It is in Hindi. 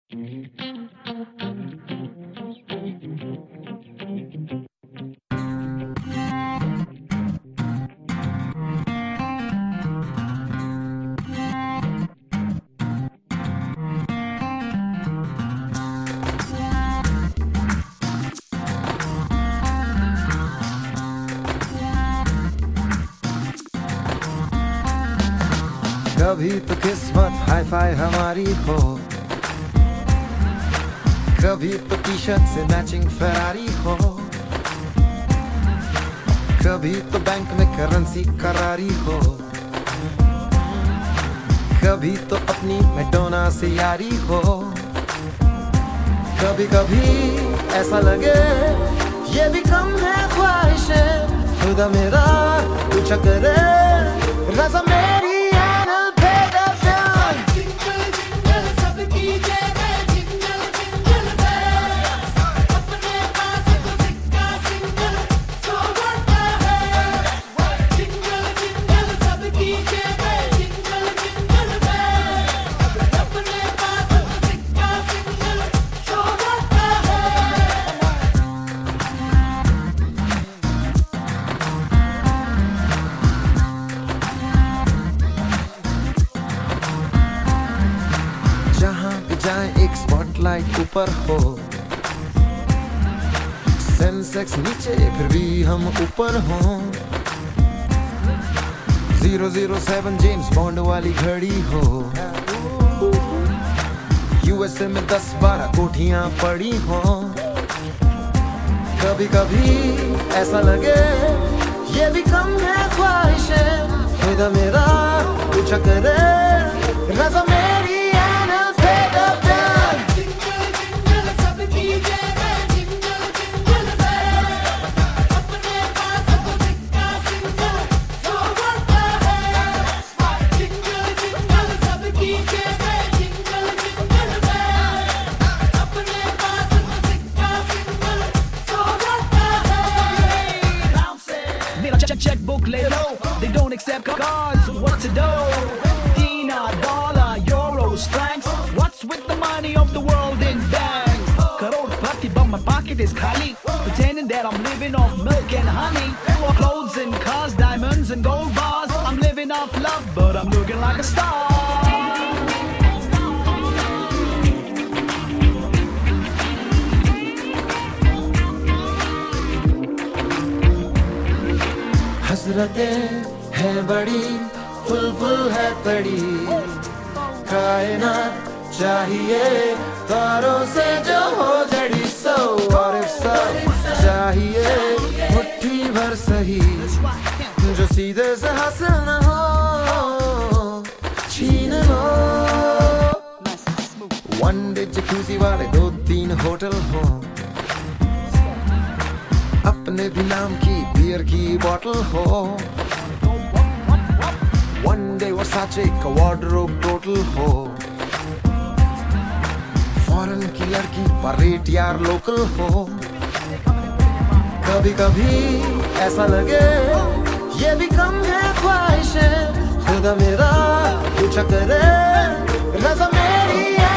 कभी तो किस्मत हाई फाई हमारी हो, कभी तो टी शर्ट से मैचिंग फरारी हो, कभी तो बैंक में करेंसी करारी हो, कभी तो अपनी मैडोना से यारी हो। कभी कभी ऐसा लगे ये भी कम है ख्वाहिशें, खुदा मेरा कुछ करे रज़ा मेरी एक स्पॉटलाइट ऊपर हो, सेंसेक्स नीचे फिर भी हम ऊपर हों। 007 जेम्स बॉन्ड वाली घड़ी हो, यूएसए में 10-12 कोठियां पड़ी हो। कभी कभी ऐसा लगे ये भी कम है ख्वाहिशें, खुदा मेरा कुछ करे रज़ा मेरी checkbook lay low, they don't accept cards. What to do? Dinar, dollar, euros, francs. What's with the money of the world in banks? Crorepati, but my pocket is khali. Pretending that I'm living off milk and honey. Clothes and cars, diamonds and gold bars. I'm living off love, but I'm looking like a star. हसरतें हैं बड़ी, फुल है पड़ी, कायनात चाहिए तारों से जो हो जड़ी। सो और सब चाहिए मुट्ठी भर सही, जो सीधे से हासिल न हो छीन लो। वन डे जकूज़ी वाले 2-3 होटल हो, अपने भी नाम की बियर की बॉटल हो। वन डे वर्साचे का वार्डरोब टोटल हो, फॉरेन की लड़की पर रेट यार लोकल हो। कभी कभी ऐसा लगे ये भी कम है ख्वाहिशें, खुदा मेरा कुछ करे रज़ा मेरी